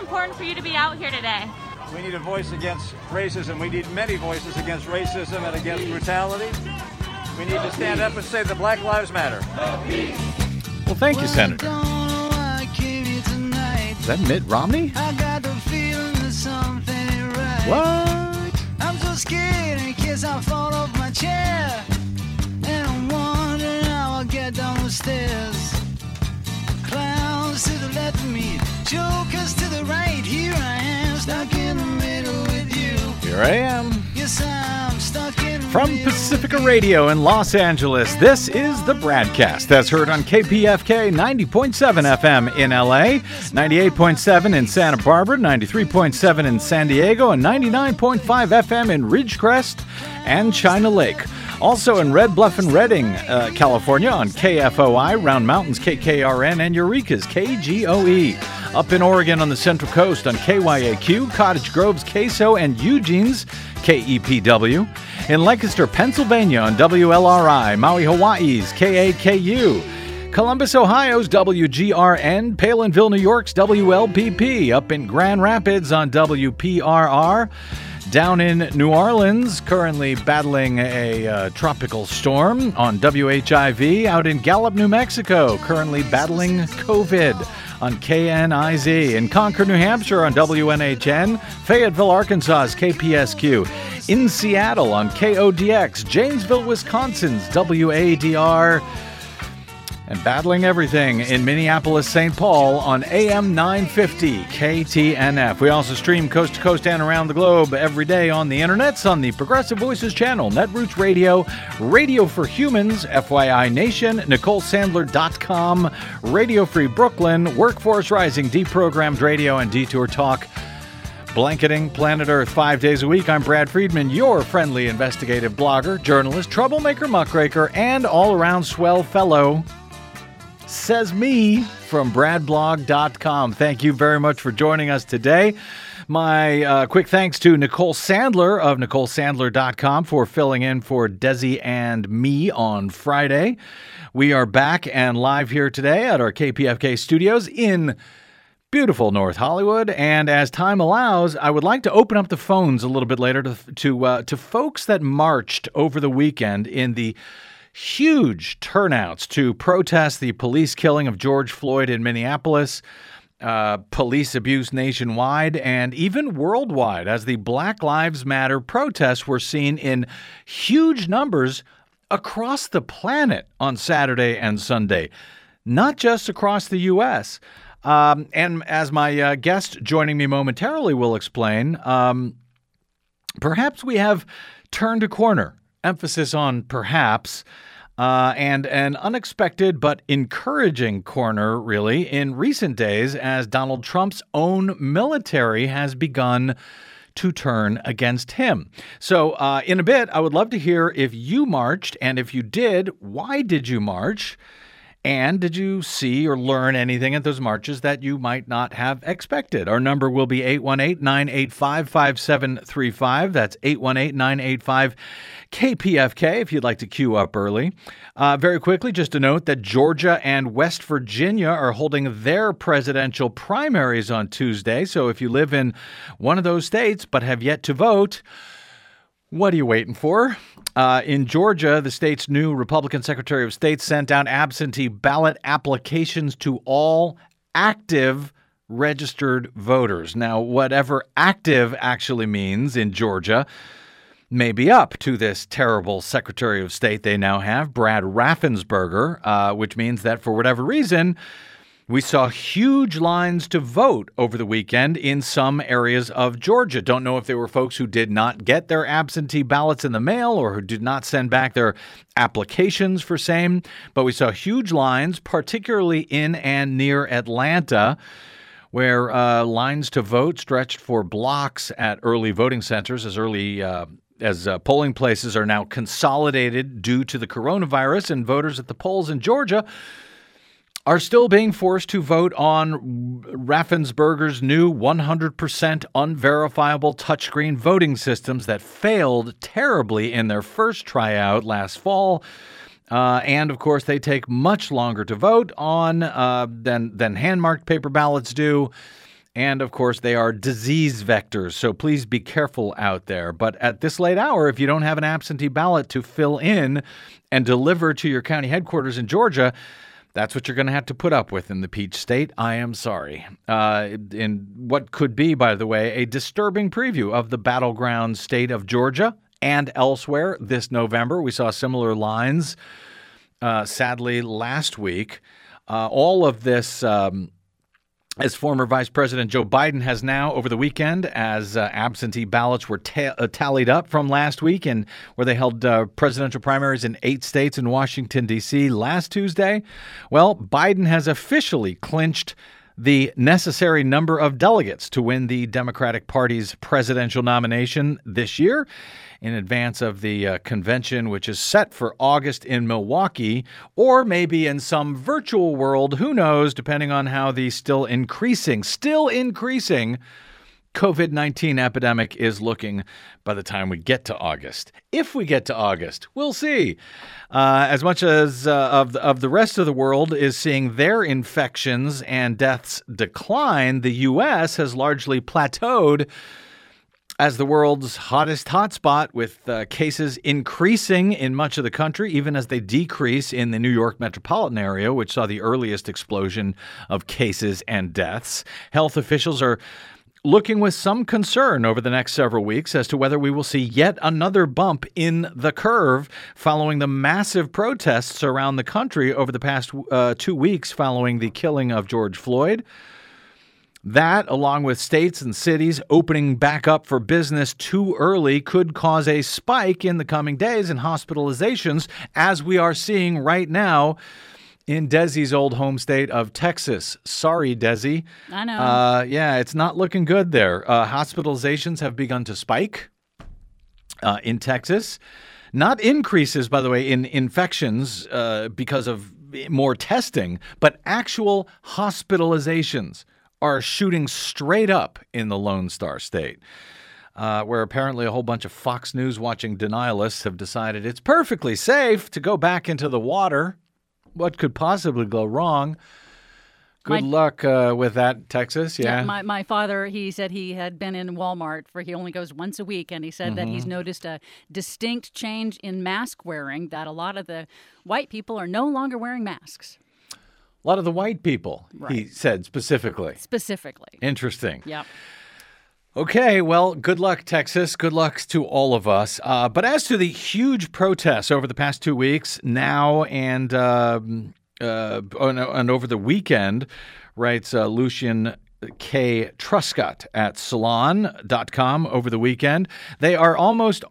important for you to be out here today? We need a voice against racism. We need many voices against racism and against brutality. We need to stand up and say that Black Lives Matter. Well, thank you, Senator. Is that Mitt Romney? I got the feeling that something ain't right. What? I'm so scared in case I fall off my chair. And I'm wondering how I'll get down the stairs. Clowns to the left of me, jokers to the right. Here I am, stuck in the middle with you. Here I am. Yes, I'm stuck in the From middle Pacifica with Radio in Los Angeles, this is the Bradcast. That's heard on KPFK 90.7 FM in LA, 98.7 in Santa Barbara, 93.7 in San Diego, and 99.5 FM in Ridgecrest and China Lake. Also in Red Bluff and Redding, California on KFOI, Round Mountains KKRN, and Eureka's KGOE. Up in Oregon on the Central Coast on KYAQ, Cottage Grove's KSO, and Eugene's KEPW. In Lancaster, Pennsylvania on WLRI, Maui, Hawaii's KAKU. Columbus, Ohio's WGRN, Palinville, New York's WLPP. Up in Grand Rapids on WPRR. Down in New Orleans, currently battling a tropical storm on WHIV. Out in Gallup, New Mexico, currently battling COVID on KNIZ. In Concord, New Hampshire on WNHN. Fayetteville, Arkansas's KPSQ. In Seattle on KODX. Janesville, Wisconsin's WADR. And battling everything in Minneapolis, St. Paul on AM 950 KTNF. We also stream coast to coast and around the globe every day on the internets on the Progressive Voices channel, Netroots Radio, Radio for Humans, FYI Nation, NicoleSandler.com, Radio Free Brooklyn, Workforce Rising, Deprogrammed Radio, and Detour Talk. Blanketing planet Earth 5 days a week. I'm Brad Friedman, your friendly investigative blogger, journalist, troublemaker, muckraker, and all-around swell fellow. Says me from bradblog.com. Thank you very much for joining us today. My quick thanks to Nicole Sandler of NicoleSandler.com for filling in for Desi and me on Friday. We are back and live here today at our KPFK studios in beautiful North Hollywood. And as time allows, I would like to open up the phones a little bit later to folks that marched over the weekend in the huge turnouts to protest the police killing of George Floyd in Minneapolis, police abuse nationwide, and even worldwide, as the Black Lives Matter protests were seen in huge numbers across the planet on Saturday and Sunday, not just across the U.S. And as my guest joining me momentarily will explain, perhaps we have turned a corner. Emphasis on perhaps, and an unexpected but encouraging corner, really, in recent days as Donald Trump's own military has begun to turn against him. So in a bit, I would love to hear if you marched, and if you did, why did you march? And did you see or learn anything at those marches that you might not have expected? Our number will be 818-985-5735. That's 818-985-KPFK if you'd like to queue up early. Very quickly, just a note that Georgia and West Virginia are holding their presidential primaries on Tuesday. So if you live in one of those states but have yet to vote, what are you waiting for? In Georgia, the state's new Republican Secretary of State sent out absentee ballot applications to all active registered voters. Now, whatever active actually means in Georgia may be up to this terrible Secretary of State they now have, Brad Raffensperger, which means that for whatever reason, we saw huge lines to vote over the weekend in some areas of Georgia. Don't know if there were folks who did not get their absentee ballots in the mail or who did not send back their applications for same, but we saw huge lines, particularly in and near Atlanta, where lines to vote stretched for blocks at early voting centers as polling places are now consolidated due to the coronavirus, and voters at the polls in Georgia are still being forced to vote on Raffensperger's new 100% unverifiable touchscreen voting systems that failed terribly in their first tryout last fall. And, of course, they take much longer to vote on than hand-marked paper ballots do. And, of course, they are disease vectors, so please be careful out there. But at this late hour, if you don't have an absentee ballot to fill in and deliver to your county headquarters in Georgia, that's what you're going to have to put up with in the Peach State. I am sorry. In what could be, by the way, a disturbing preview of the battleground state of Georgia and elsewhere this November. We saw similar lines, sadly, last week. All of this, as former Vice President Joe Biden has now, over the weekend, as absentee ballots were tallied up from last week, and where they held presidential primaries in 8 states in Washington, D.C. last Tuesday. Well, Biden has officially clinched the necessary number of delegates to win the Democratic Party's presidential nomination this year, in advance of the convention, which is set for August in Milwaukee, or maybe in some virtual world, who knows, depending on how the still increasing COVID-19 epidemic is looking by the time we get to August. If we get to August, we'll see. As much as of the rest of the world is seeing their infections and deaths decline, the U.S. has largely plateaued as the world's hottest hotspot, with cases increasing in much of the country, even as they decrease in the New York metropolitan area, which saw the earliest explosion of cases and deaths. Health officials are looking with some concern over the next several weeks as to whether we will see yet another bump in the curve following the massive protests around the country over the past 2 weeks following the killing of George Floyd. That, along with states and cities opening back up for business too early, could cause a spike in the coming days in hospitalizations, as we are seeing right now in Desi's old home state of Texas. Sorry, Desi. I know. Yeah, it's not looking good there. Hospitalizations have begun to spike in Texas. Not increases, by the way, in infections because of more testing, but actual hospitalizations are shooting straight up in the Lone Star State, where apparently a whole bunch of Fox News watching denialists have decided it's perfectly safe to go back into the water. What could possibly go wrong? Good luck with that, Texas. Yeah. My father, he said he had been in Walmart he only goes once a week, and he said that he's noticed a distinct change in mask wearing, that a lot of the white people are no longer wearing masks. A lot of the white people, right. He said specifically. Specifically. Interesting. Yep. Okay, well, good luck, Texas. Good luck to all of us. But as to the huge protests over the past 2 weeks, now and over the weekend, writes Lucian K. Truscott at Salon.com over the weekend. They almost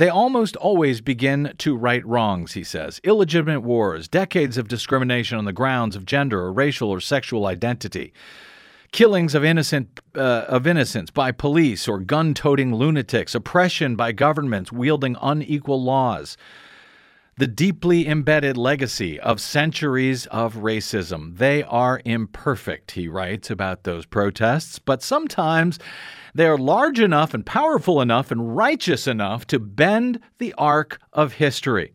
always begin to right wrongs, he says. Illegitimate wars, decades of discrimination on the grounds of gender or racial or sexual identity, killings of innocents by police or gun-toting lunatics, oppression by governments wielding unequal laws. The deeply embedded legacy of centuries of racism. They are imperfect, he writes about those protests, but sometimes they are large enough and powerful enough and righteous enough to bend the arc of history.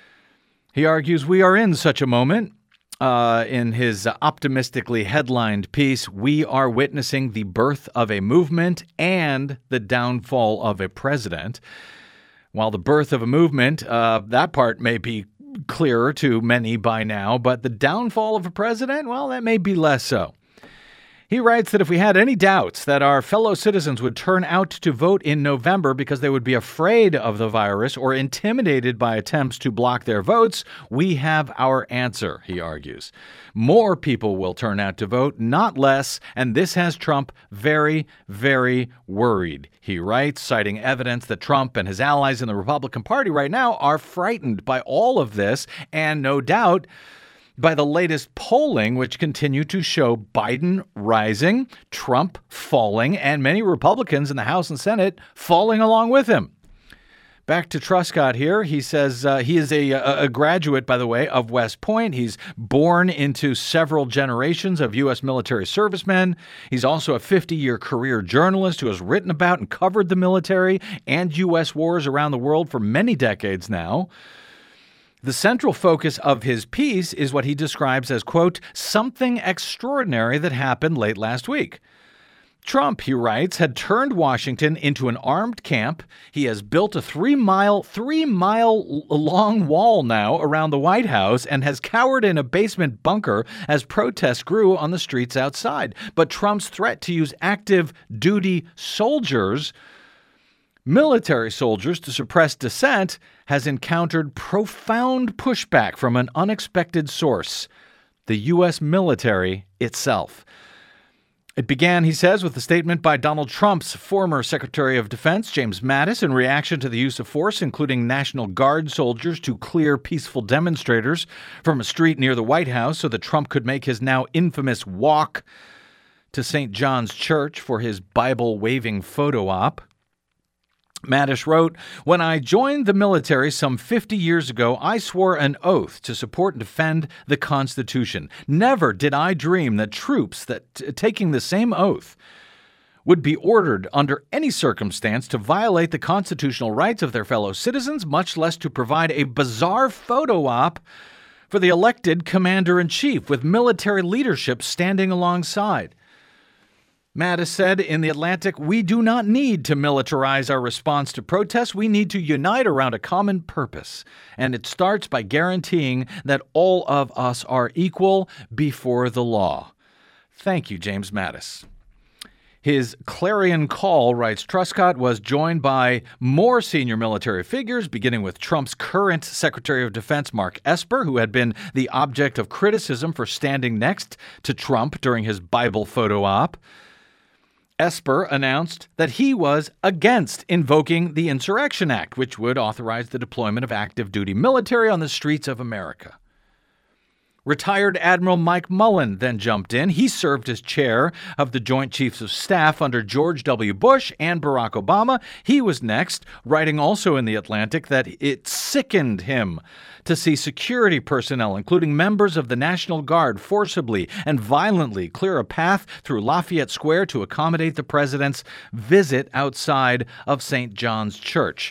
He argues we are in such a moment. In his optimistically headlined piece, we are witnessing the birth of a movement and the downfall of a president. While the birth of a movement, that part may be clearer to many by now, but the downfall of a president, well, that may be less so. He writes that if we had any doubts that our fellow citizens would turn out to vote in November because they would be afraid of the virus or intimidated by attempts to block their votes, we have our answer, he argues. More people will turn out to vote, not less, and this has Trump very, very worried, he writes, citing evidence that Trump and his allies in the Republican Party right now are frightened by all of this, and no doubt by the latest polling, which continue to show Biden rising, Trump falling, and many Republicans in the House and Senate falling along with him. Back to Truscott here. He says he is a graduate, by the way, of West Point. He's born into several generations of U.S. military servicemen. He's also a 50-year career journalist who has written about and covered the military and U.S. wars around the world for many decades now. The central focus of his piece is what he describes as, quote, something extraordinary that happened late last week. Trump, he writes, had turned Washington into an armed camp. He has built a 3-mile long wall now around the White House and has cowered in a basement bunker as protests grew on the streets outside. But Trump's threat to use active duty soldiers, military soldiers, to suppress dissent has encountered profound pushback from an unexpected source, the U.S. military itself. It began, he says, with a statement by Donald Trump's former Secretary of Defense, James Mattis, in reaction to the use of force, including National Guard soldiers to clear peaceful demonstrators from a street near the White House so that Trump could make his now infamous walk to St. John's Church for his Bible-waving photo op. Mattis wrote, "When I joined the military some 50 years ago, I swore an oath to support and defend the Constitution. Never did I dream that troops taking the same oath would be ordered under any circumstance to violate the constitutional rights of their fellow citizens, much less to provide a bizarre photo op for the elected commander-in-chief with military leadership standing alongside." Mattis said in The Atlantic, "We do not need to militarize our response to protests. We need to unite around a common purpose. And it starts by guaranteeing that all of us are equal before the law." Thank you, James Mattis. His clarion call, writes Truscott, was joined by more senior military figures, beginning with Trump's current Secretary of Defense, Mark Esper, who had been the object of criticism for standing next to Trump during his Bible photo op. Esper announced that he was against invoking the Insurrection Act, which would authorize the deployment of active duty military on the streets of America. Retired Admiral Mike Mullen then jumped in. He served as chair of the Joint Chiefs of Staff under George W. Bush and Barack Obama. He was next, writing also in The Atlantic that it sickened him to see security personnel, including members of the National Guard, forcibly and violently clear a path through Lafayette Square to accommodate the president's visit outside of St. John's Church,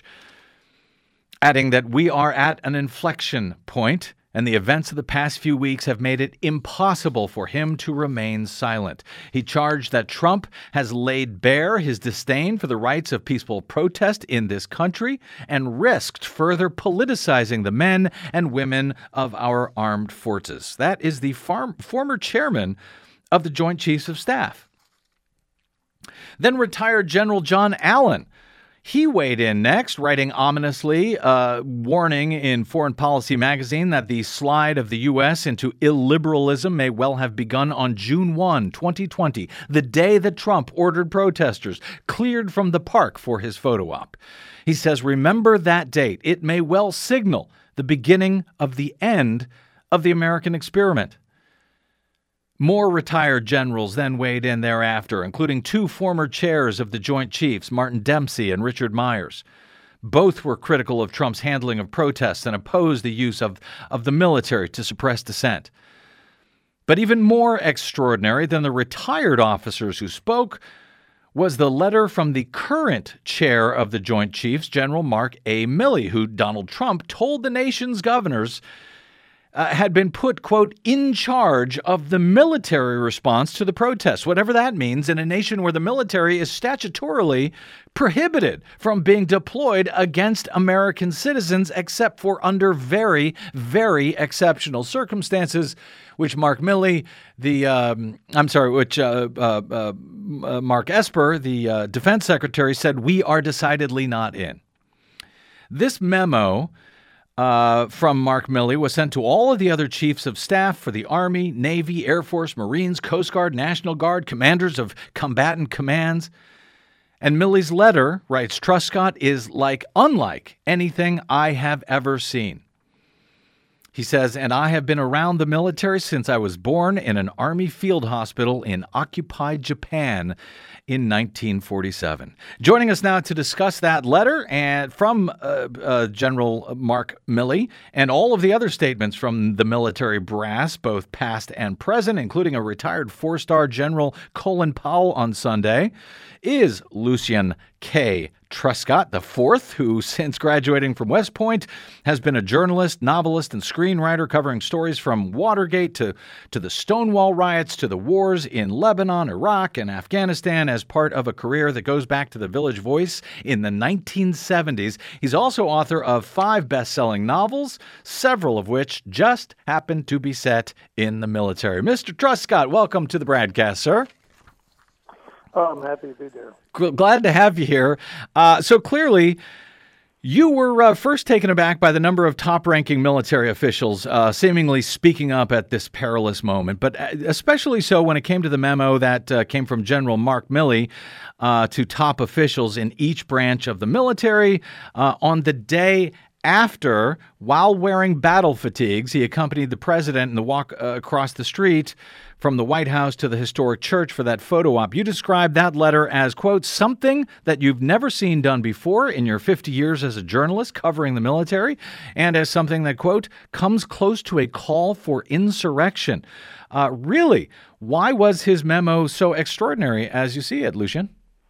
adding that we are at an inflection point, and the events of the past few weeks have made it impossible for him to remain silent. He charged that Trump has laid bare his disdain for the rights of peaceful protest in this country and risked further politicizing the men and women of our armed forces. That is the former chairman of the Joint Chiefs of Staff. Then retired General John Allen. He weighed in next, writing ominously, warning in Foreign Policy magazine that the slide of the U.S. into illiberalism may well have begun on June 1, 2020, the day that Trump ordered protesters cleared from the park for his photo op. He says, "Remember that date. It may well signal the beginning of the end of the American experiment." More retired generals then weighed in thereafter, including two former chairs of the Joint Chiefs, Martin Dempsey and Richard Myers. Both were critical of Trump's handling of protests and opposed the use of the military to suppress dissent. But even more extraordinary than the retired officers who spoke was the letter from the current chair of the Joint Chiefs, General Mark A. Milley, who Donald Trump told the nation's governors had been put, quote, in charge of the military response to the protests, whatever that means, in a nation where the military is statutorily prohibited from being deployed against American citizens, except for under very, very exceptional circumstances, which Mark Milley, Mark Esper, the defense secretary, said we are decidedly not in. This memo from Mark Milley was sent to all of the other chiefs of staff for the Army, Navy, Air Force, Marines, Coast Guard, National Guard, commanders of combatant commands. And Milley's letter, writes Truscott, is unlike anything I have ever seen. He says, "And I have been around the military since I was born in an Army field hospital in occupied Japan in 1947. Joining us now to discuss that letter and from General Mark Milley and all of the other statements from the military brass, both past and present, including a retired four-star General Colin Powell on Sunday, is Lucien K. Truscott IV, who since graduating from West Point has been a journalist, novelist, and screenwriter covering stories from Watergate to the Stonewall riots to the wars in Lebanon, Iraq, and Afghanistan as part of a career that goes back to the Village Voice in the 1970s. He's also author of 5 best-selling novels, several of which just happen to be set in the military. Mr. Truscott, welcome to the broadcast, sir. Oh, I'm happy to be there. Glad to have you here. So clearly, you were first taken aback by the number of top-ranking military officials seemingly speaking up at this perilous moment, but especially so when it came to the memo that came from General Mark Milley to top officials in each branch of the military on the day after, while wearing battle fatigues, he accompanied the president in the walk across the street from the White House to the historic church for that photo op. You described that letter as, quote, something that you've never seen done before in your 50 years as a journalist covering the military, and as something that, quote, comes close to a call for insurrection. Really, why was his memo so extraordinary as you see it, Lucian?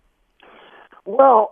Well,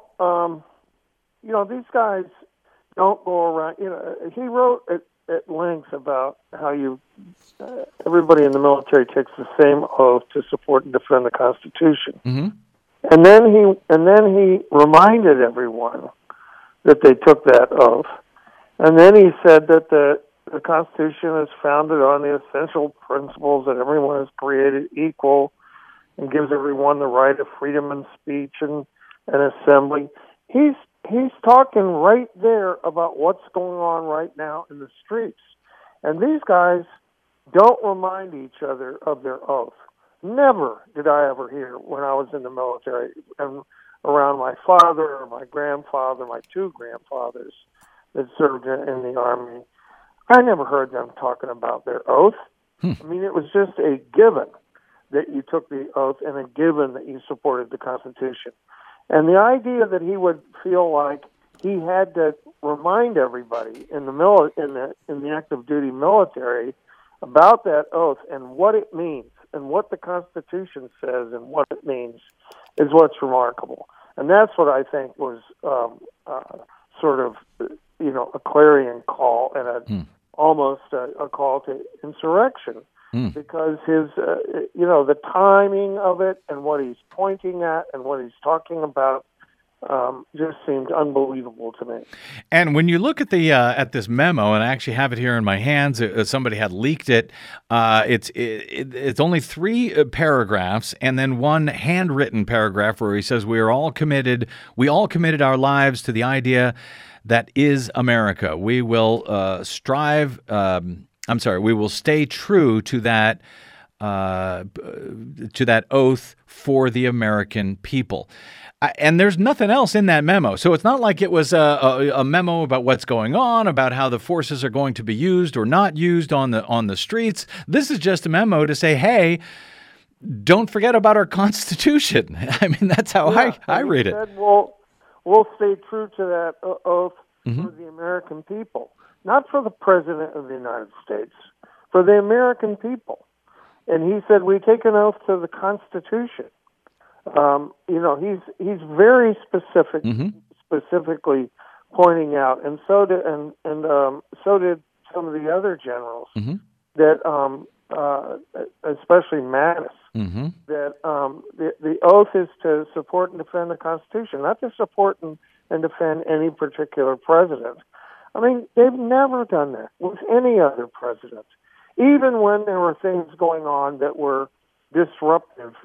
these guys don't go around. He wrote at length about how everybody in the military takes the same oath to support and defend the Constitution, and then he reminded everyone that they took that oath, and then he said that the Constitution is founded on the essential principles that everyone is created equal, and gives everyone the right of freedom of speech and assembly. He's talking right there about what's going on right now in the streets. And these guys don't remind each other of their oath. Never did I ever hear when I was in the military and around my father or my grandfather, my 2 grandfathers that served in the Army. I never heard them talking about their oath. I mean, it was just a given that you took the oath and a given that you supported the Constitution. And the idea that he would feel like he had to remind everybody in the active duty military about that oath and what it means and what the Constitution says and what it means is what's remarkable. And that's what I think was sort of a clarion call and almost a call to insurrection. Because his, the timing of it and what he's pointing at and what he's talking about just seemed unbelievable to me. And when you look at the at this memo, and I actually have it here in my hands, somebody had leaked it. It's only 3 paragraphs, and then 1 handwritten paragraph where he says we all committed our lives to the idea that is America. We will we will stay true to that oath for the American people. And there's nothing else in that memo. So it's not like it was a memo about what's going on, about how the forces are going to be used or not used on the streets. This is just a memo to say, hey, don't forget about our Constitution. I mean, that's how I read it. Said, we'll stay true to that oath for the American people. Not for the President of the United States, for the American people. And he said, we take an oath to the Constitution. He's very specific, specifically pointing out, and so did some of the other generals that, especially Mattis, that the oath is to support and defend the Constitution, not to support and defend any particular president. I mean, they've never done that with any other president. Even when there were things going on that were disruptive,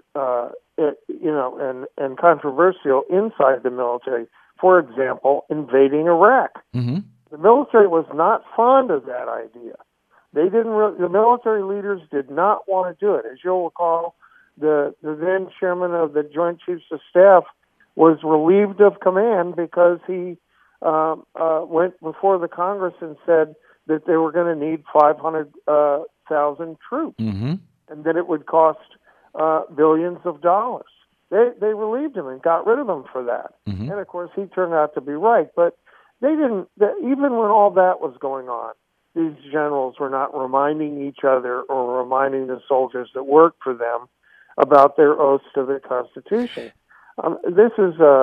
and controversial inside the military. For example, invading Iraq. The military was not fond of that idea. The military leaders did not want to do it. As you'll recall, the then chairman of the Joint Chiefs of Staff was relieved of command because he went before the Congress and said that they were going to need 500,000 troops, and that it would cost billions of dollars. They relieved him and got rid of him for that. And of course, he turned out to be right. But they didn't. Even when all that was going on, these generals were not reminding each other or reminding the soldiers that worked for them about their oaths to the Constitution. This is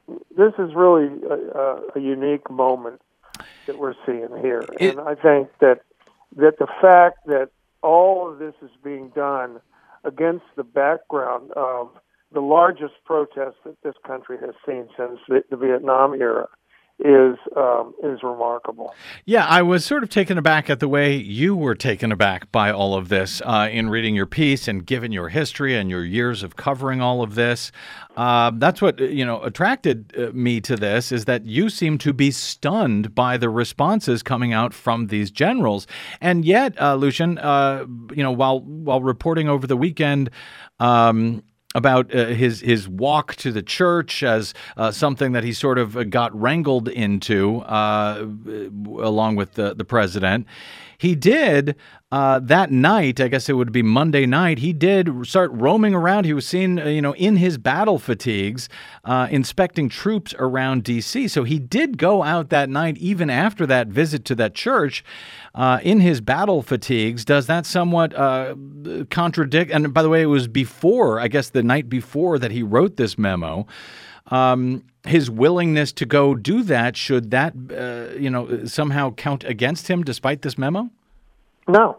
this is really a unique moment that we're seeing here. And I think that the fact that all of this is being done against the background of the largest protest that this country has seen since the Vietnam era is remarkable. Yeah, I was sort of taken aback at the way you were taken aback by all of this in reading your piece and given your history and your years of covering all of this. That's what attracted me to this, is that you seem to be stunned by the responses coming out from these generals. And yet, Lucian, while reporting over the weekend about his walk to the church as something that he sort of got wrangled into along with the president. He did that night, I guess it would be Monday night, he did start roaming around. He was seen, in his battle fatigues, inspecting troops around D.C. So he did go out that night, even after that visit to that church, in his battle fatigues. Does that somewhat contradict? And by the way, it was before, I guess the night before that he wrote this memo. His willingness to go do that, should that, somehow count against him despite this memo? No.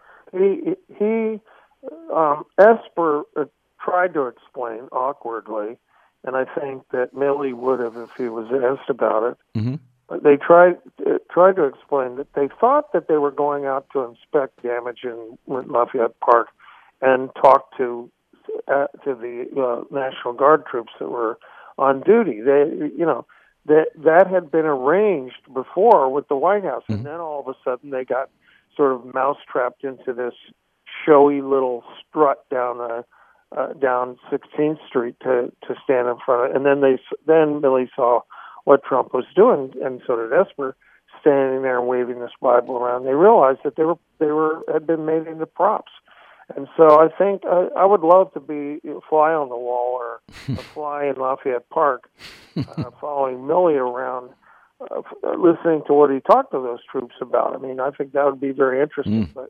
Esper tried to explain awkwardly, and I think that Milley would have if he was asked about it. Mm-hmm. But they tried to explain that they thought that they were going out to inspect damage in Lafayette Park and talk to the National Guard troops that were on duty. That had been arranged before with the White House, and then all of a sudden they got sort of mousetrapped into this showy little strut down 16th Street to stand in front of it. And then Milley saw what Trump was doing, and so did Esper, standing there and waving this Bible around. They realized that they had been made into props. And so I think I would love to be a fly on the wall or a fly in Lafayette Park, following Milley around, listening to what he talked to those troops about. I mean, I think that would be very interesting. But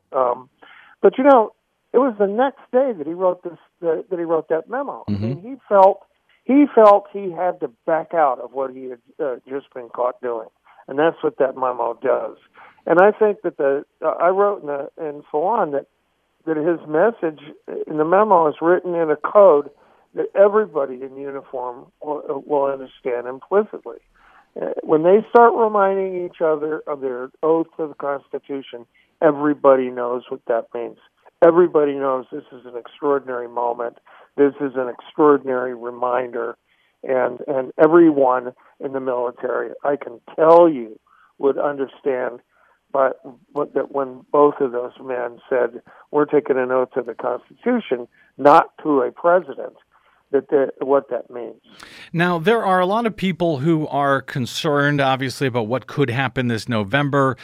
it was the next day that he wrote that memo. Mm-hmm. I mean, he felt he had to back out of what he had just been caught doing, and that's what that memo does. And I think that I wrote in Salon that his message in the memo is written in a code that everybody in uniform will understand implicitly. When they start reminding each other of their oath to the Constitution, everybody knows what that means. Everybody knows this is an extraordinary moment. This is an extraordinary reminder. And everyone in the military, I can tell you, would understand that when both of those men said, we're taking an oath to the Constitution, not to a president, what that means. Now, there are a lot of people who are concerned, obviously, about what could happen this November.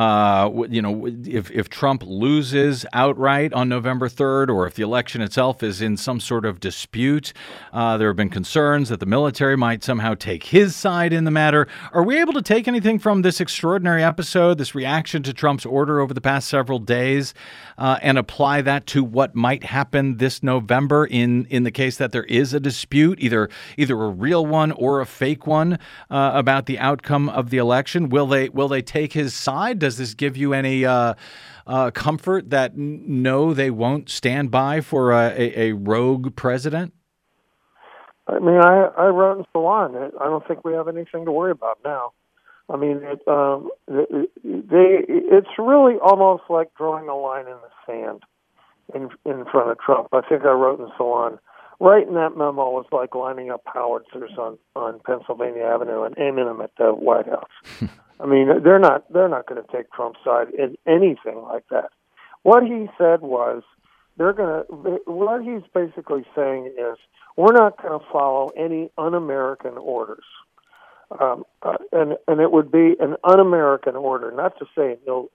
If Trump loses outright on November 3rd, or if the election itself is in some sort of dispute, there have been concerns that the military might somehow take his side in the matter. Are we able to take anything from this extraordinary episode, this reaction to Trump's order over the past several days, and apply that to what might happen this November in the case that there is a dispute, either a real one or a fake one, about the outcome of the election? Will they take his side? Does this give you any comfort that no, they won't stand by for a rogue president? I mean, I wrote in Salon that I don't think we have anything to worry about now. I mean, it's really almost like drawing a line in the sand in front of Trump. I think I wrote in Salon, writing that memo was like lining up howitzers on Pennsylvania Avenue and aiming them at the White House. I mean, they're not going to take Trump's side in anything like that. What he said was what he's basically saying is, we're not going to follow any un-American orders. And it would be an un-American order, not to say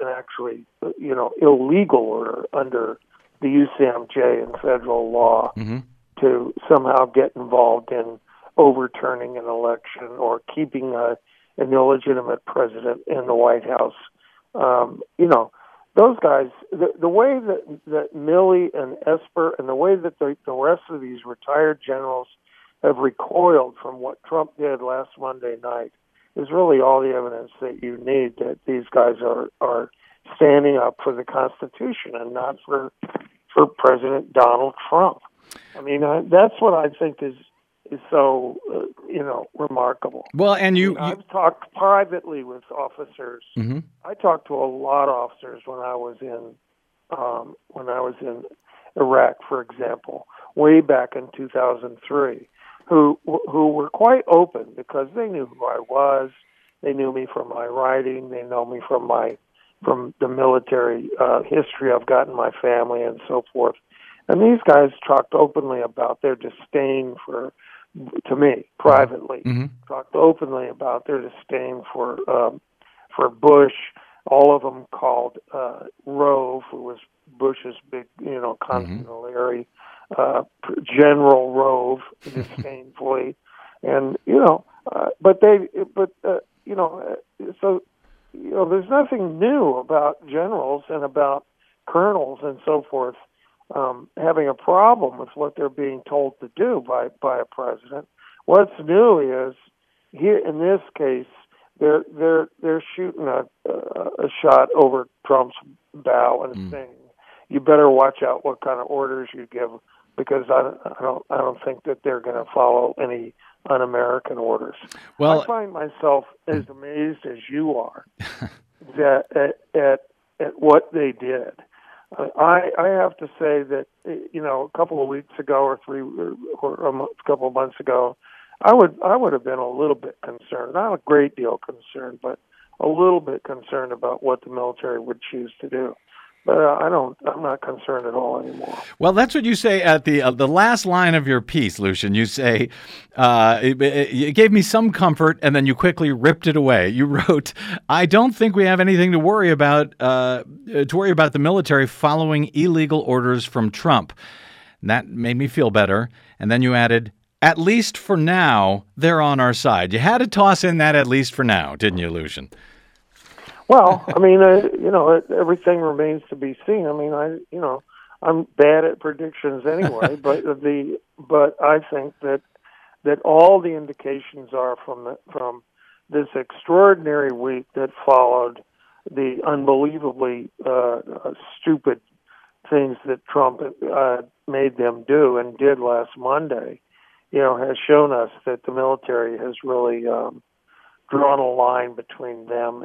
illegal order under the UCMJ and federal law, mm-hmm. to somehow get involved in overturning an election or keeping an illegitimate president in the White House. Those guys, the way that Milley and Esper and the way that the rest of these retired generals have recoiled from what Trump did last Monday night is really all the evidence that you need that these guys are standing up for the Constitution and not for President Donald Trump. I mean, that's what I think is so remarkable. Well, and I've talked privately with officers. Mm-hmm. I talked to a lot of officers when I was in Iraq, for example, way back in 2003, who were quite open because they knew who I was. They knew me from my writing. They know me from the military history I've got in my family and so forth. And these guys talked openly about their disdain to me, privately, talked openly about their disdain for Bush. All of them called Rove, who was Bush's big, consigliere, General Rove, disdainfully, and there's nothing new about generals and about colonels and so forth having a problem with what they're being told to do by a president. What's new is here in this case they're shooting a shot over Trump's bow and saying, "You better watch out what kind of orders you give, because I don't think that they're going to follow any un-American orders." Well, I find myself as amazed as you are at what they did. I have to say that a couple of weeks ago or a couple of months ago, I would have been a little bit concerned, not a great deal concerned, but a little bit concerned about what the military would choose to do. But I'm not concerned at all anymore. Well, that's what you say at the last line of your piece, Lucian. You say, it gave me some comfort, and then you quickly ripped it away. You wrote, "I don't think we have anything to worry about the military following illegal orders from Trump." And that made me feel better. And then you added, "At least for now, they're on our side." You had to toss in that "at least for now," didn't you, Lucian? Well, I mean, everything remains to be seen. I mean, I'm bad at predictions anyway, but I think that all the indications are from this extraordinary week that followed the unbelievably stupid things that Trump made them do and did last Monday, has shown us that the military has really drawn a line between them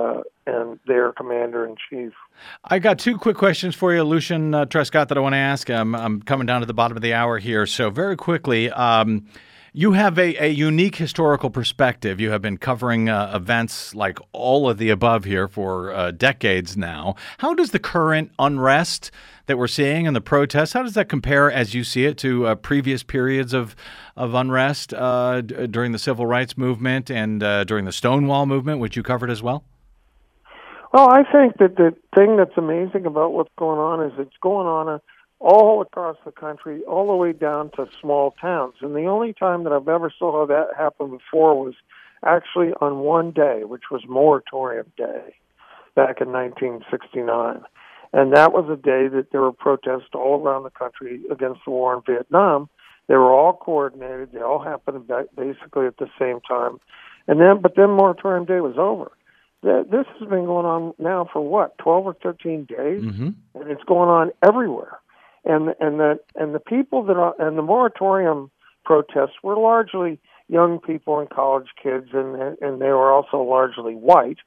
and their commander-in-chief. I got two quick questions for you, Lucian Truscott, that I want to ask. I'm coming down to the bottom of the hour here. So very quickly, you have a unique historical perspective. You have been covering events like all of the above here for decades now. How does the current unrest that we're seeing and the protests, how does that compare as you see it to previous periods of unrest during the civil rights movement and during the Stonewall movement, which you covered as well? Well, I think that the thing that's amazing about what's going on is it's going on all across the country, all the way down to small towns. And the only time that I've ever saw that happen before was actually on one day, which was Moratorium Day back in 1969. And that was a day that there were protests all around the country against the war in Vietnam. They were all coordinated. They all happened basically at the same time. But then Moratorium Day was over. This has been going on now for 12 or 13 days, and it's going on everywhere. And the people and the moratorium protests were largely young people and college kids, and they were also largely white.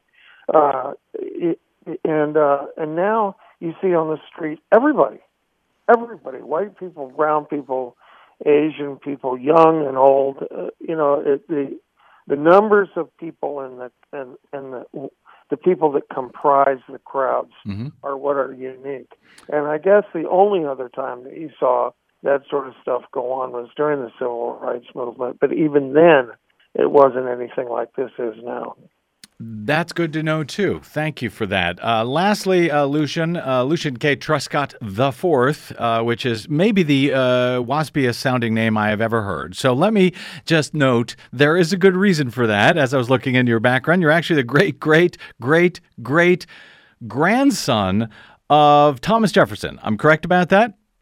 And now you see on the street everybody, white people, brown people, Asian people, young and old. The numbers of people and the people that comprise the crowds are what are unique. And I guess the only other time that you saw that sort of stuff go on was during the civil rights movement. But even then, it wasn't anything like this is now. That's good to know, too. Thank you for that. Lastly, Lucian K. Truscott IV, which is maybe the waspiest sounding name I have ever heard. So let me just note, there is a good reason for that. As I was looking into your background, you're actually the great grandson of Thomas Jefferson. I'm correct about that?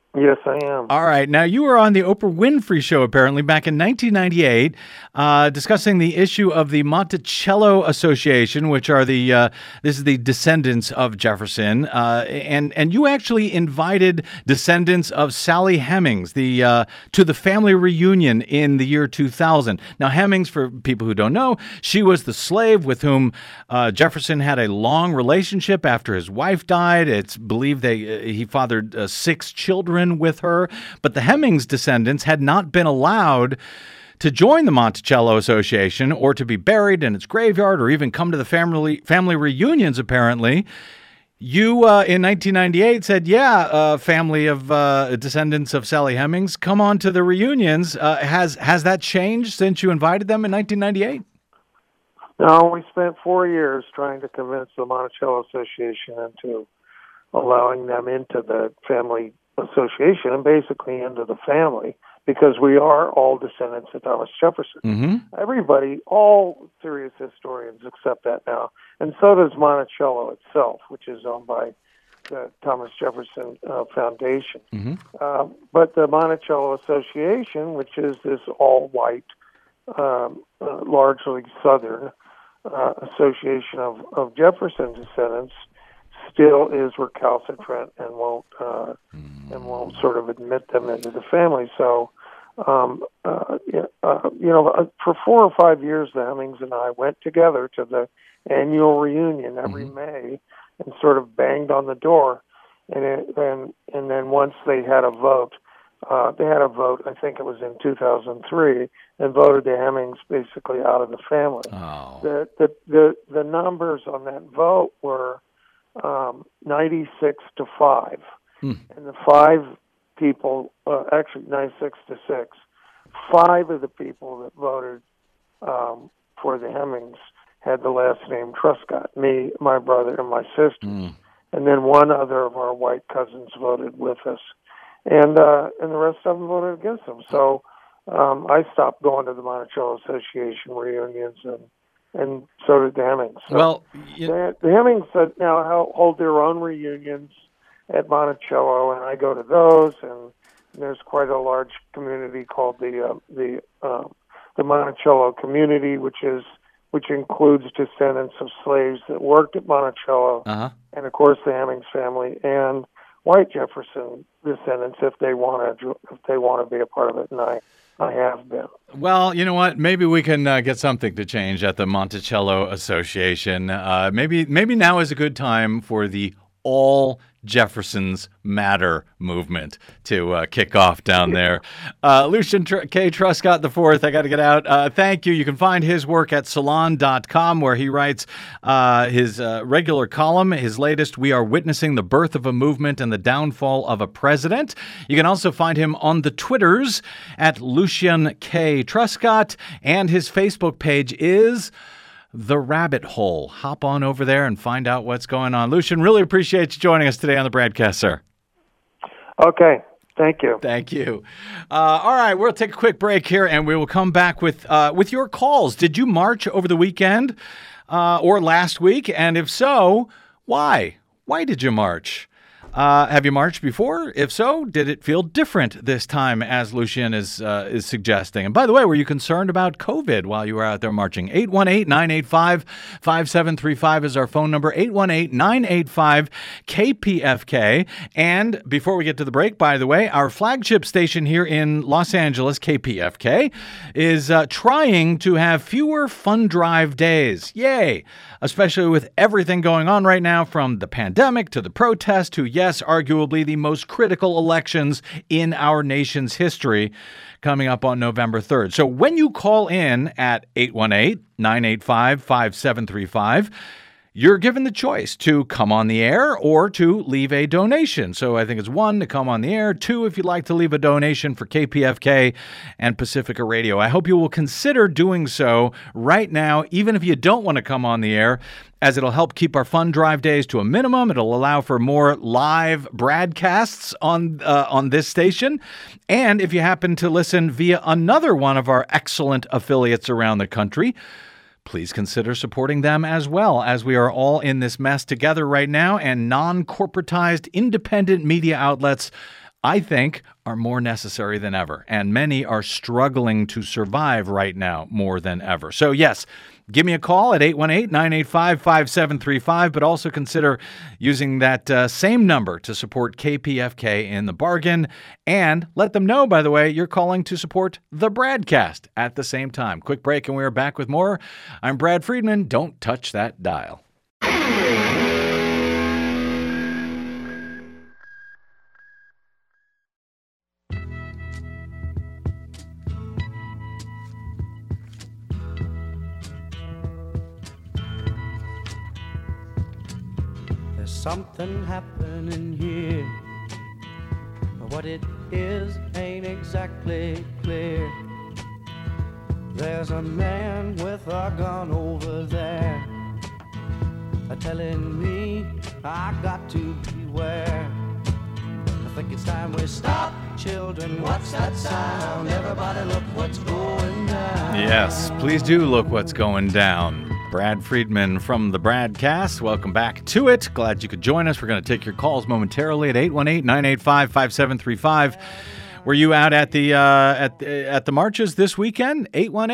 Yes, I am. All right. Now, you were on the Oprah Winfrey Show, apparently, back in 1998, discussing the issue of the Monticello Association, which are this is the descendants of Jefferson. And you actually invited descendants of Sally Hemings to the family reunion in the year 2000. Now, Hemings, for people who don't know, she was the slave with whom Jefferson had a long relationship after his wife died. It's believed he fathered 6 children with her, but the Hemings descendants had not been allowed to join the Monticello Association or to be buried in its graveyard or even come to the family reunions, apparently. You, in 1998, said, family of descendants of Sally Hemings, come on to the reunions. Has that changed since you invited them in 1998? No, we spent 4 years trying to convince the Monticello Association into allowing them into the family association and basically into the family, because we are all descendants of Thomas Jefferson. Mm-hmm. Everybody, all serious historians accept that now. And so does Monticello itself, which is owned by the Thomas Jefferson Foundation. Mm-hmm. But the Monticello Association, which is this all-white, largely Southern association of Jefferson descendants, still is recalcitrant and won't sort of admit them into the family. So, for 4 or 5 years, the Hemings and I went together to the annual reunion every May and sort of banged on the door. And then once they had a vote, I think it was in 2003, and voted the Hemings basically out of the family. Oh. The numbers on that vote were 96 to 5, and the 5 people, actually 96 to 6, 5 of the people that voted for the Hemings had the last name Truscott, me, my brother, and my sister, and then one other of our white cousins voted with us, and the rest of them voted against them. So I stopped going to the Monticello Association reunions, and so did the Hemings. So the Hemings now hold their own reunions at Monticello, and I go to those. And there's quite a large community called the Monticello community, which includes descendants of slaves that worked at Monticello, and of course the Hemings family and white Jefferson descendants if they want to be a part of it. And I have been. Well, you know what? Maybe we can get something to change at the Monticello Association. Maybe now is a good time for the All Jeffersons Matter movement to kick off down there. Lucian K. Truscott IV, I got to get out. Thank you. You can find his work at Salon.com, where he writes his regular column, his latest, We Are Witnessing the Birth of a Movement and the Downfall of a President. You can also find him on the Twitters at Lucian K. Truscott, and his Facebook page is The Rabbit Hole. Hop on over there and find out what's going on. Lucian, really appreciate you joining us today on the BradCast, sir. Okay. Thank you. Thank you. All right, we'll take a quick break here, and we will come back with your calls. Did you march over the weekend or last week? And if so, why? Why did you march? Have you marched before? If so, did it feel different this time, as Lucian is suggesting? And by the way, were you concerned about COVID while you were out there marching? 818-985-5735 is our phone number, 818-985-KPFK. And before we get to the break, by the way, our flagship station here in Los Angeles, KPFK, is trying to have fewer fun drive days. Yay! Especially with everything going on right now, from the pandemic to the protest to, yes, arguably the most critical elections in our nation's history coming up on November 3rd. So when you call in at 818-985-5735, you're given the choice to come on the air or to leave a donation. So I think it's 1, to come on the air, 2, if you'd like to leave a donation for KPFK and Pacifica Radio. I hope you will consider doing so right now, even if you don't want to come on the air, as it'll help keep our fun drive days to a minimum. It'll allow for more live broadcasts on this station. And if you happen to listen via another one of our excellent affiliates around the country, please consider supporting them as well, as we are all in this mess together right now, and non-corporatized independent media outlets I think, are more necessary than ever. And many are struggling to survive right now more than ever. So, yes, give me a call at 818-985-5735, but also consider using that same number to support KPFK in the bargain. And let them know, by the way, you're calling to support the Bradcast at the same time. Quick break, and we're back with more. I'm Brad Friedman. Don't touch that dial. Something happening here. What it is ain't exactly clear. There's a man with a gun over there, telling me I got to beware. I think it's time we stop, children. What's that sound? Everybody look what's going down. Yes, please do look what's going down. Brad Friedman from the Bradcast. Welcome back to it. Glad you could join us. We're going to take your calls momentarily at 818-985-5735. Were you out at the marches this weekend?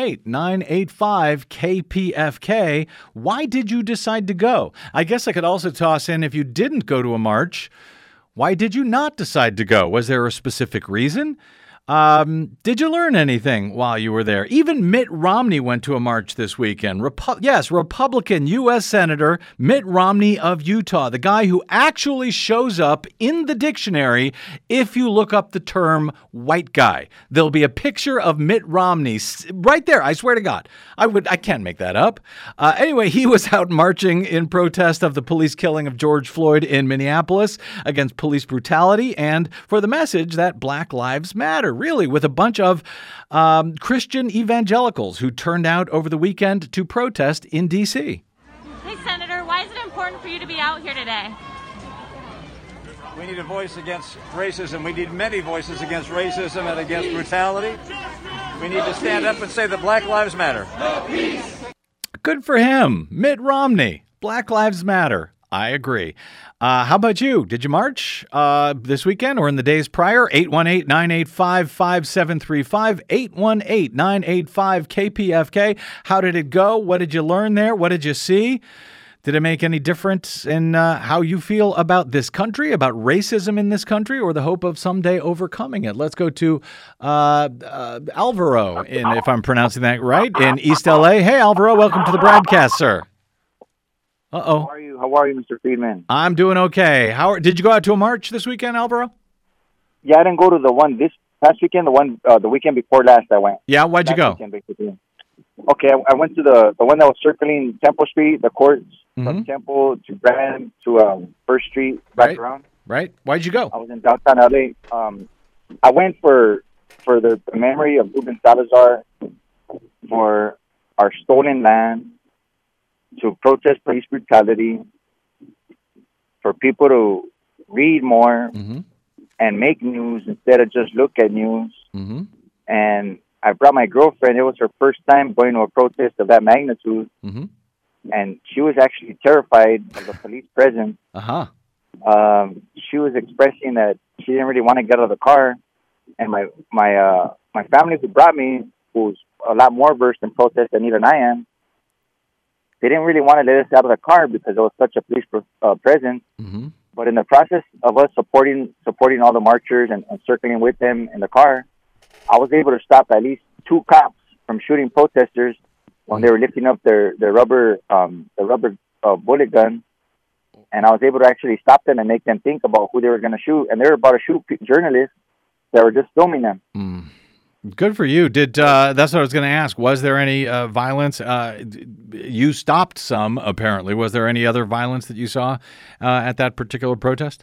818-985-KPFK. Why did you decide to go? I guess I could also toss in, if you didn't go to a march, why did you not decide to go? Was there a specific reason? Did you learn anything while you were there? Even Mitt Romney went to a march this weekend. Republican U.S. Senator Mitt Romney of Utah, the guy who actually shows up in the dictionary if you look up the term white guy. There'll be a picture of Mitt Romney right there. I swear to God. I can't make that up. Anyway, he was out marching in protest of the police killing of George Floyd in Minneapolis, against police brutality, and for the message that Black Lives Matter. Really, with a bunch of Christian evangelicals who turned out over the weekend to protest in D.C. Hey, Senator, why is it important for you to be out here today? We need a voice against racism. We need many voices against racism and against brutality. We need to stand up and say that Black Lives Matter. Good for him. Mitt Romney. Black Lives Matter. I agree. How about you? Did you march this weekend or in the days prior? 818-985-5735, 818-985-KPFK. How did it go? What did you learn there? What did you see? Did it make any difference in how you feel about this country, about racism in this country, or the hope of someday overcoming it? Let's go to Alvaro, if I'm pronouncing that right, in East LA. Hey, Alvaro, welcome to the Bradcast, sir. Uh-oh. How are you, Mr. Friedman? I'm doing okay. Did you go out to a march this weekend, Alvaro? Yeah, I didn't go to the one this past weekend. The weekend before last, I went. Yeah, why'd you go? Weekend, basically. Okay, I went to the one that was circling Temple Street, the courts from Temple to Grand to First Street, back around. Right. Why'd you go? I was in downtown LA. I went for the memory of Ruben Salazar, for our stolen land, to protest police brutality, for people to read more and make news instead of just look at news. And I brought my girlfriend. It was her first time going to a protest of that magnitude. And she was actually terrified of the police presence. She was expressing that she didn't really want to get out of the car. And my family who brought me, who's a lot more versed in protest than even I am, they didn't really want to let us out of the car because there was such a police presence. But in the process of us supporting all the marchers and circling with them in the car, I was able to stop at least 2 cops from shooting protesters when they were lifting up their rubber bullet gun. And I was able to actually stop them and make them think about who they were going to shoot. And they were about to shoot journalists that were just filming them. Good for you. That's what I was going to ask. Was there any violence? You stopped some, apparently. Was there any other violence that you saw at that particular protest?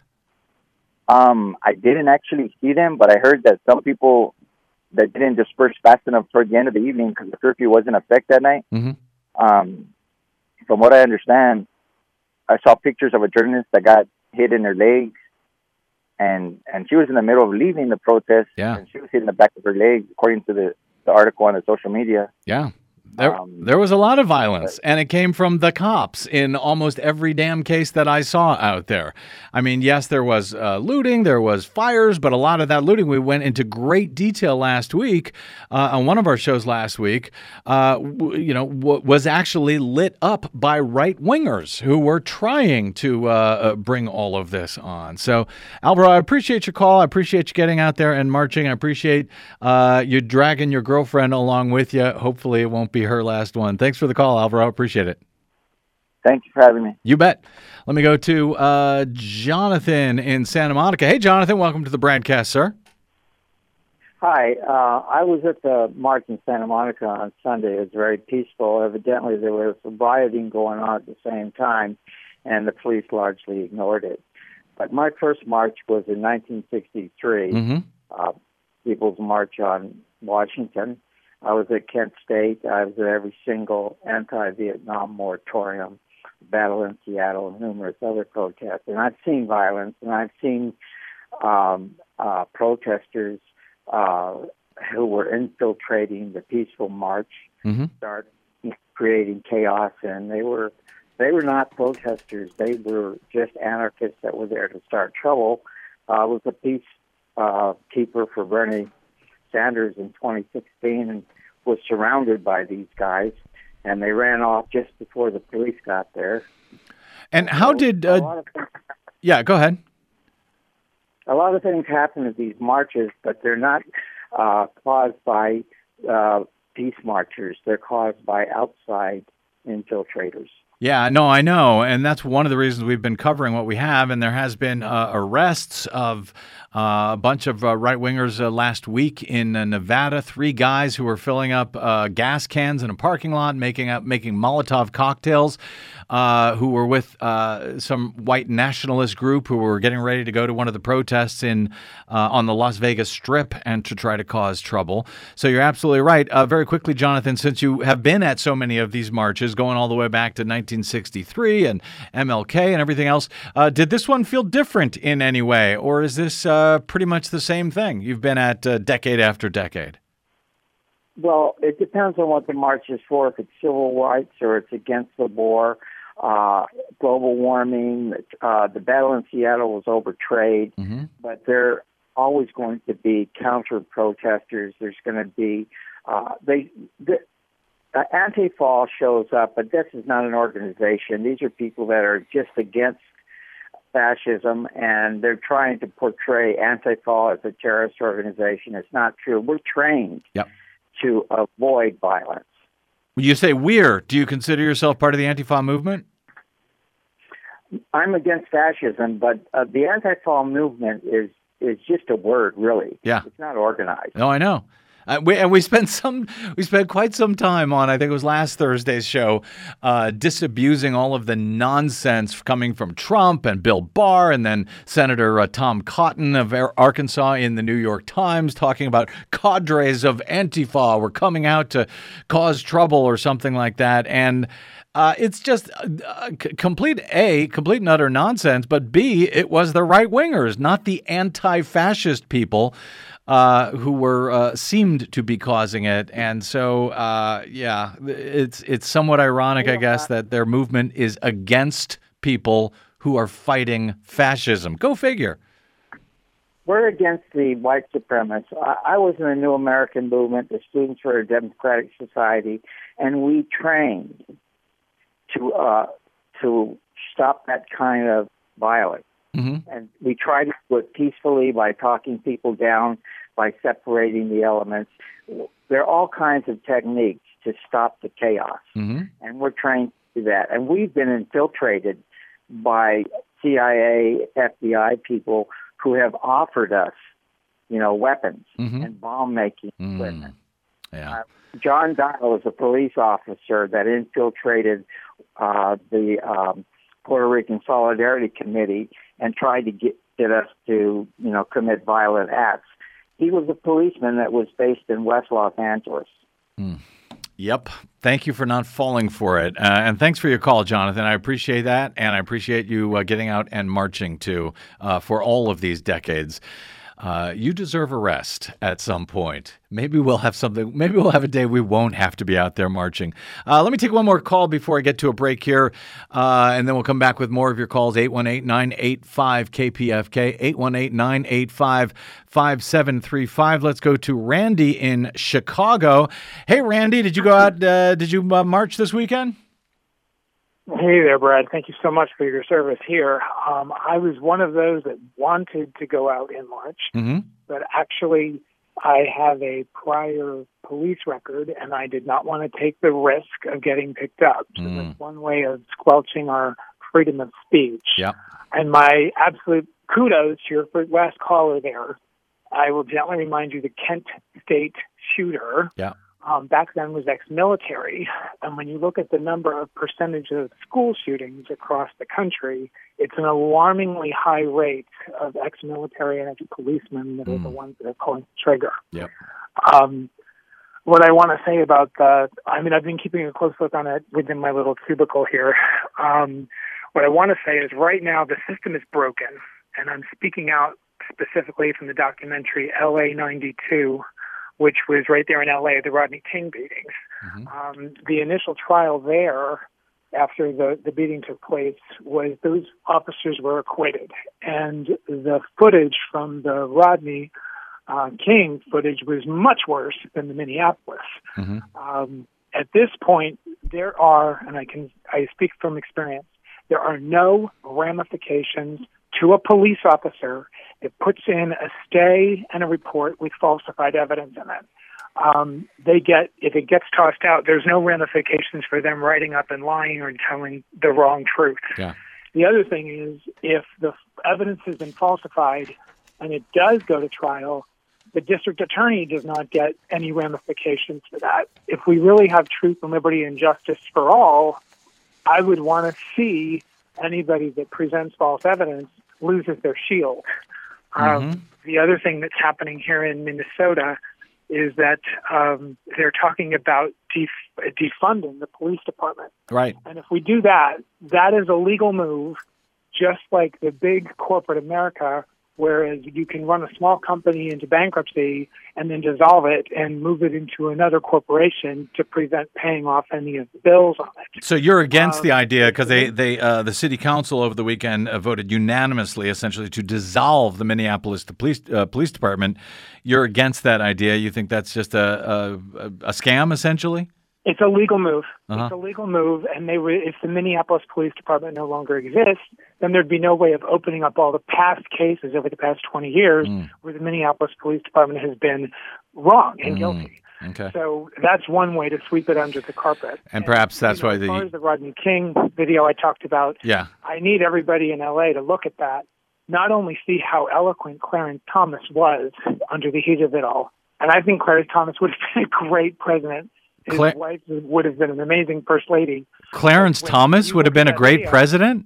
I didn't actually see them, but I heard that some people that didn't disperse fast enough toward the end of the evening because the curfew was in effect that night. From what I understand, I saw pictures of a journalist that got hit in her legs. And she was in the middle of leaving the protest, and she was hitting the back of her leg, according to the article on the social media. Yeah, There was a lot of violence, and it came from the cops in almost every damn case that I saw out there. I mean, yes, there was looting, there was fires, but a lot of that looting, we went into great detail last week on one of our shows last week, was actually lit up by right-wingers who were trying to bring all of this on. So, Alvaro, I appreciate your call. I appreciate you getting out there and marching. I appreciate you dragging your girlfriend along with you. Hopefully it won't be her last one. Thanks for the call, Alvaro. Appreciate it. Thank you for having me. You bet. Let me go to Jonathan in Santa Monica. Hey, Jonathan, welcome to the broadcast, sir. Hi. I was at the march in Santa Monica on Sunday. It was very peaceful. Evidently, there was rioting going on at the same time, and the police largely ignored it. But my first march was in 1963, People's March on Washington. I was at Kent State. I was at every single anti-Vietnam moratorium, battle in Seattle, and numerous other protests. And I've seen violence, and I've seen protesters who were infiltrating the peaceful march start creating chaos. And they were not protesters. They were just anarchists that were there to start trouble. I was a peacekeeper for Bernie Sanders in 2016 and was surrounded by these guys, and they ran off just before the police got there. And how did... yeah, go ahead. A lot of things happen at these marches, but they're not caused by peace marchers. They're caused by outside infiltrators. Yeah, no, I know. And that's one of the reasons we've been covering what we have. And there has been arrests of a bunch of right-wingers last week in Nevada. 3 guys who were filling up gas cans in a parking lot, making Molotov cocktails, who were with some white nationalist group who were getting ready to go to one of the protests on the Las Vegas Strip and to try to cause trouble. So you're absolutely right. Very quickly, Jonathan, since you have been at so many of these marches, going all the way back to 1963 and MLK and everything else, did this one feel different in any way, or is this pretty much the same thing you've been at decade after decade? Well, it depends on what the march is for. If it's civil rights or it's against the war, global warming, the battle in Seattle was over trade, but there are always going to be counter-protesters. There's going to be Antifa shows up, but this is not an organization. These are people that are just against fascism, and they're trying to portray Antifa as a terrorist organization. It's not true. We're trained to avoid violence. When you say we're, do you consider yourself part of the Antifa movement? I'm against fascism, but the Antifa movement is just a word, really. Yeah. It's not organized. No, I know. We spent quite some time on, I think it was last Thursday's show, disabusing all of the nonsense coming from Trump and Bill Barr, and then Senator Tom Cotton of Arkansas in the New York Times talking about cadres of Antifa were coming out to cause trouble or something like that. And it's just complete and utter nonsense. But B, it was the right wingers, not the anti-fascist people who were seemed to be causing it. And so, it's somewhat ironic, I guess, that their movement is against people who are fighting fascism. Go figure. We're against the white supremacists. I was in the New American Movement, the Students for a Democratic Society, and we trained to stop that kind of violence. And we try to do it peacefully by talking people down, by separating the elements. There are all kinds of techniques to stop the chaos, and we're trained to do that. And we've been infiltrated by CIA, FBI people who have offered us, weapons and bomb-making equipment. John Dial is a police officer that infiltrated the Puerto Rican Solidarity Committee and tried to get us to, commit violent acts. He was a policeman that was based in West Los Angeles. Yep. Thank you for not falling for it. And thanks for your call, Jonathan. I appreciate that. And I appreciate you getting out and marching, too, for all of these decades. you deserve a rest at some point. Maybe we'll have something. Maybe we'll have a day we won't have to be out there marching. Let me take one more call before I get to a break here, and then we'll come back with more of your calls. 818-985-KPFK, 818-985-5735. Let's go to Randy in Chicago. Hey, Randy, did you go out? Did you march this weekend? Hey there, Brad. Thank you so much for your service here. I was one of those that wanted to go out in March, but actually I have a prior police record, and I did not want to take the risk of getting picked up. So that's one way of squelching our freedom of speech. Yeah. And my absolute kudos to your last caller there. I will gently remind you the Kent State shooter. Yeah. Back then was ex-military, and when you look at the number of percentage of school shootings across the country, it's an alarmingly high rate of ex-military and ex-policemen that are the ones that are pulling the trigger. Yep. What I want to say about that, I've been keeping a close look on it within my little cubicle here. What I want to say is right now the system is broken, and I'm speaking out specifically from the documentary LA 92, which was right there in L.A., the Rodney King beatings. The initial trial there, after the beating took place, was those officers were acquitted. And the footage from the Rodney King footage was much worse than the Minneapolis. At this point, there are, and I speak from experience, there are no ramifications to a police officer that puts in a stay and a report with falsified evidence in it. If it gets tossed out, there's no ramifications for them writing up and lying or telling the wrong truth. Yeah. The other thing is, if the evidence has been falsified and it does go to trial, the district attorney does not get any ramifications for that. If we really have truth and liberty and justice for all, I would want to see anybody that presents false evidence loses their shield. The other thing that's happening here in Minnesota is that they're talking about defunding the police department. Right. And if we do that, that is a legal move, just like the big corporate America, whereas you can run a small company into bankruptcy and then dissolve it and move it into another corporation to prevent paying off any of the bills on it. So you're against the idea because the city council over the weekend voted unanimously, essentially, to dissolve the Minneapolis police department. You're against that idea. You think that's just a scam, essentially? It's a legal move. It's a legal move, and if the Minneapolis Police Department no longer exists, then there'd be no way of opening up all the past cases over the past 20 years where the Minneapolis Police Department has been wrong and guilty. Okay. So that's one way to sweep it under the carpet. And perhaps that's why as far as the Rodney King video I talked about, I need everybody in L.A. to look at that, not only see how eloquent Clarence Thomas was under the heat of it all, and I think Clarence Thomas would have been a great president. His wife would have been an amazing first lady. Clarence Thomas would have been a great president?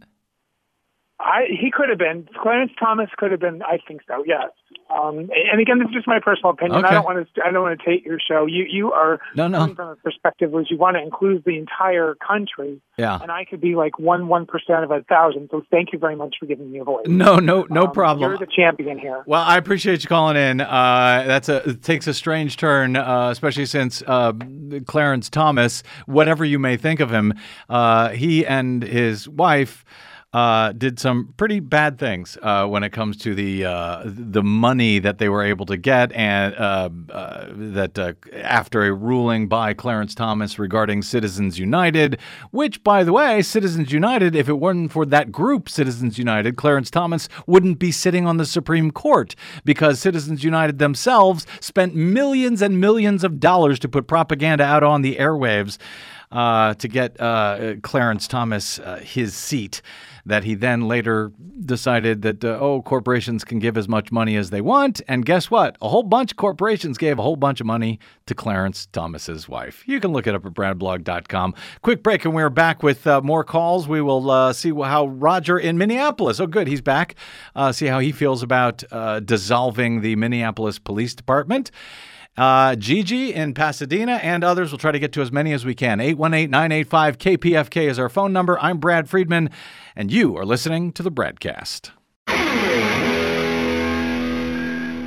He could have been. Clarence Thomas could have been. I think so. Yes. And again, this is just my personal opinion. Okay. I don't want to take your show. You are coming from a perspective which you want to include the entire country. Yeah. And I could be like 1% of 1,000. So thank you very much for giving me a voice. No problem. You're the champion here. Well, I appreciate you calling in. It takes a strange turn, especially since Clarence Thomas, whatever you may think of him, he and his wife did some pretty bad things when it comes to the money that they were able to get, and that after a ruling by Clarence Thomas regarding Citizens United, which, by the way, Citizens United, if it weren't for that group, Citizens United, Clarence Thomas wouldn't be sitting on the Supreme Court, because Citizens United themselves spent millions and millions of dollars to put propaganda out on the airwaves to get Clarence Thomas his seat, that he then later decided that, corporations can give as much money as they want. And guess what? A whole bunch of corporations gave a whole bunch of money to Clarence Thomas's wife. You can look it up at bradblog.com. Quick break, and we're back with more calls. We will see how Roger in Minneapolis, good, he's back, see how he feels about dissolving the Minneapolis Police Department. Gigi in Pasadena and others. We'll try to get to as many as we can. 818-985-KPFK is our phone number. I'm Brad Friedman, and you are listening to the Bradcast.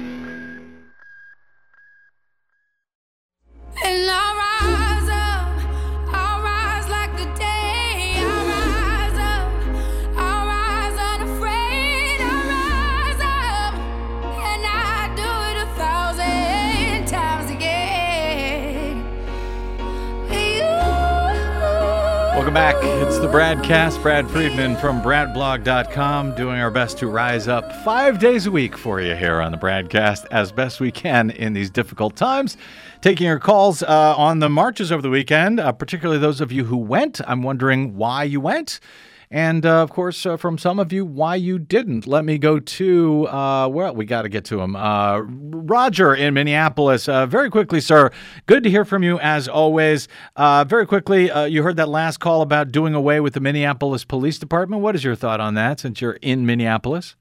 Welcome back. It's the Bradcast. Brad Friedman from BradBlog.com, doing our best to rise up 5 days a week for you here on the Bradcast as best we can in these difficult times. Taking your calls on the marches over the weekend, particularly those of you who went. I'm wondering why you went. And, of course, from some of you, why you didn't. Let me go to, well, we got to get to him. Roger in Minneapolis. Very quickly, sir, good to hear from you as always. Very quickly, you heard that last call about doing away with the Minneapolis Police Department. What is your thought on that since you're in Minneapolis?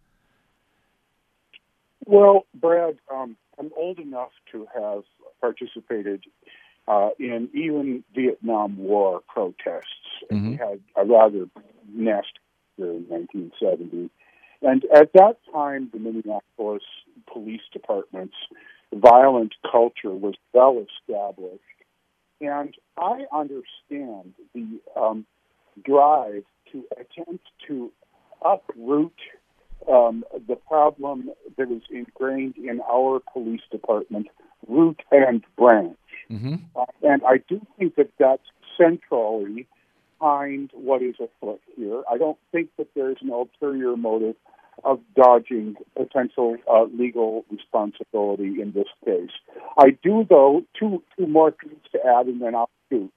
Well, Brad, I'm old enough to have participated in even Vietnam War protests. And we had a rather nasty year in 1970. And at that time, the Minneapolis Police Department's violent culture was well established. And I understand the drive to attempt to uproot the problem that is ingrained in our police department, root and branch. And I do think that that's centrally behind what is afoot here. I don't think that there's an ulterior motive of dodging potential legal responsibility in this case. I do, though, two more things to add, and then I'll shoot.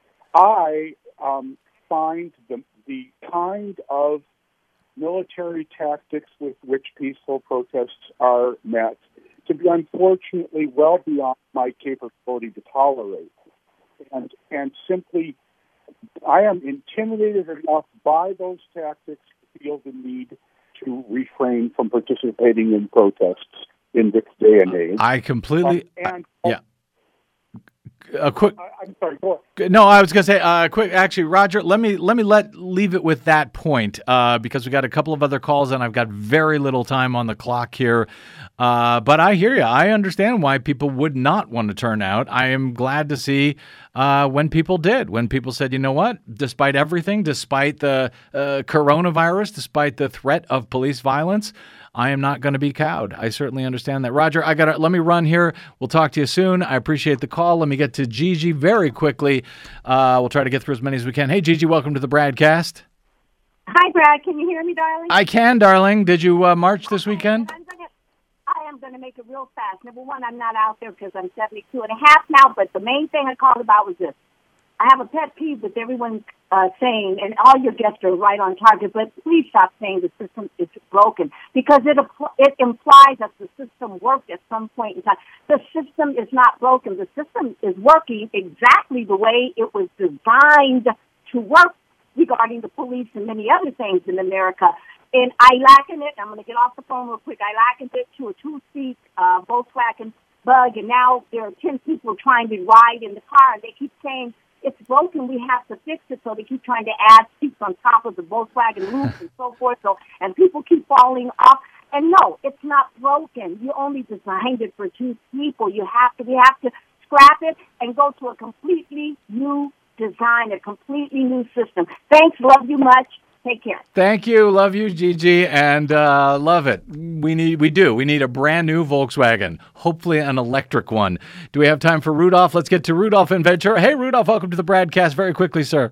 I find the kind of military tactics with which peaceful protests are met to be unfortunately well beyond my capability to tolerate. And simply, I am intimidated enough by those tactics to feel the need to refrain from participating in protests in this day and age. I completely... yeah. A quick. I'm sorry. Go ahead. No, I was going to say quick. Actually, Roger, let me leave it with that point because we got a couple of other calls and I've got very little time on the clock here. But I hear you. I understand why people would not want to turn out. I am glad to see when people did. When people said, you know what, despite everything, despite the coronavirus, despite the threat of police violence, I am not going to be cowed. I certainly understand that. Roger, let me run here. We'll talk to you soon. I appreciate the call. Let me get to Gigi very quickly. We'll try to get through as many as we can. Hey, Gigi, welcome to the Bradcast. Hi, Brad. Can you hear me, darling? I can, darling. Did you march this weekend? I am going to make it real fast. Number one, I'm not out there because I'm 72 and a half now, but the main thing I called about was this. I have a pet peeve with everyone saying, and all your guests are right on target, but please stop saying the system is broken because it implies that the system worked at some point in time. The system is not broken. The system is working exactly the way it was designed to work regarding the police and many other things in America. And I liken it, I'm going to get off the phone real quick, I likened it to a two-seat Volkswagen Bug, and now there are 10 people trying to ride in the car, and they keep saying, it's broken, we have to fix it, so they keep trying to add seats on top of the Volkswagen roof and so forth, and people keep falling off. And no, it's not broken. You only designed it for two people. We have to scrap it and go to a completely new design, a completely new system. Thanks, love you much. Take care. Thank you. Love you, Gigi, and love it. We need a brand new Volkswagen, hopefully an electric one. Do we have time for Rudolph? Let's get to Rudolph in Ventura. Hey, Rudolph, welcome to the Bradcast. Very quickly, sir.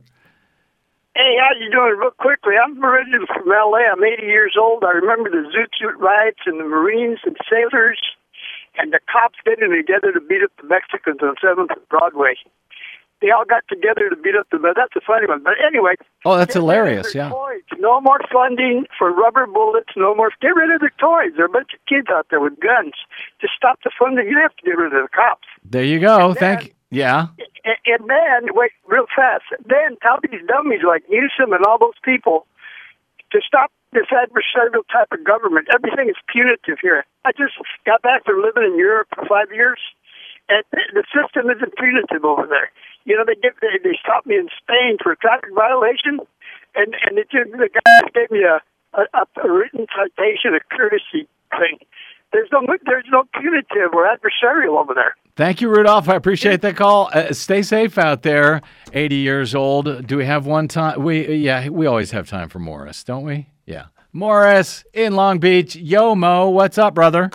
Hey, how you doing? Real quickly, I'm originally from L.A. I'm 80 years old. I remember the Zoot Suit riots and the Marines and sailors and the cops getting together to beat up the Mexicans on 7th and Broadway. They all got together to beat up the... That's a funny one. But anyway... Oh, that's hilarious, yeah. Toys. No more funding for rubber bullets. No more... Get rid of the toys. There are a bunch of kids out there with guns. To stop the funding, you have to get rid of the cops. There you go. Yeah. And then, wait, real fast. Then tell these dummies like Newsom and all those people to stop this adversarial type of government. Everything is punitive here. I just got back from living in Europe for 5 years, and the system isn't punitive over there. You know, they stopped me in Spain for a traffic violation, and the guy gave me a written citation, a courtesy thing. There's no punitive or adversarial over there. Thank you, Rudolph. I appreciate that call. Stay safe out there. 80 years old. Do we have one time? We always have time for Morris, don't we? Yeah. Morris in Long Beach. Yo, Mo, what's up, brother?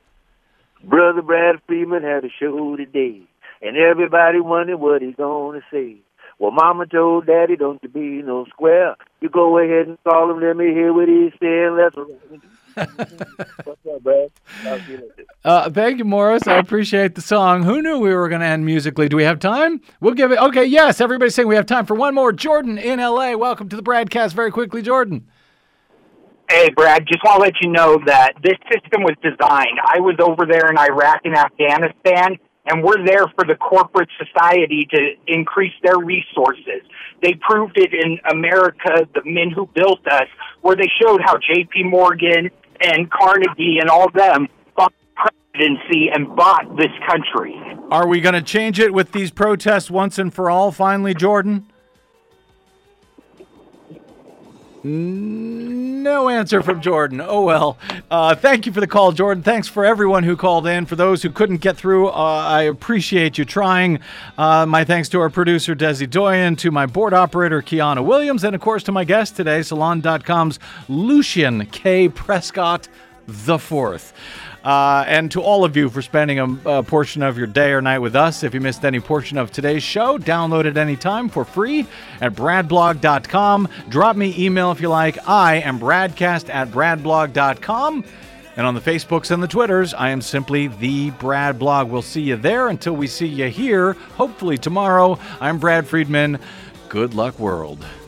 Brother Brad Friedman had a show today, and everybody wondered what he's going to say. Well, Mama told Daddy, don't you be no square. You go ahead and call him. Let me hear what he's saying. Let's. What's up, Brad? I'll see you later. Thank you, Morris. I appreciate the song. Who knew we were going to end musically? Do we have time? We'll give it. Okay, yes. Everybody's saying we have time for one more. Jordan in L.A. Welcome to the Bradcast. Very quickly, Jordan. Hey, Brad, just want to let you know that this system was designed. I was over there in Iraq and Afghanistan, and we're there for the corporate society to increase their resources. They proved it in America, the men who built us, where they showed how J.P. Morgan and Carnegie and all them bought presidency and bought this country. Are we going to change it with these protests once and for all, finally, Jordan? No answer from Jordan. Oh, well. Thank you for the call, Jordan. Thanks for everyone who called in. For those who couldn't get through, I appreciate you trying. My thanks to our producer, Desi Doyen, to my board operator, Kiana Williams, and, of course, to my guest today, Salon.com's Lucian K. Prescott IV. And to all of you for spending a portion of your day or night with us. If you missed any portion of today's show, download it anytime for free at bradblog.com. Drop me email if you like. I am bradcast@bradblog.com. And on the Facebooks and the Twitters, I am simply the Brad Blog. We'll see you there until we see you here, hopefully tomorrow. I'm Brad Friedman. Good luck, world.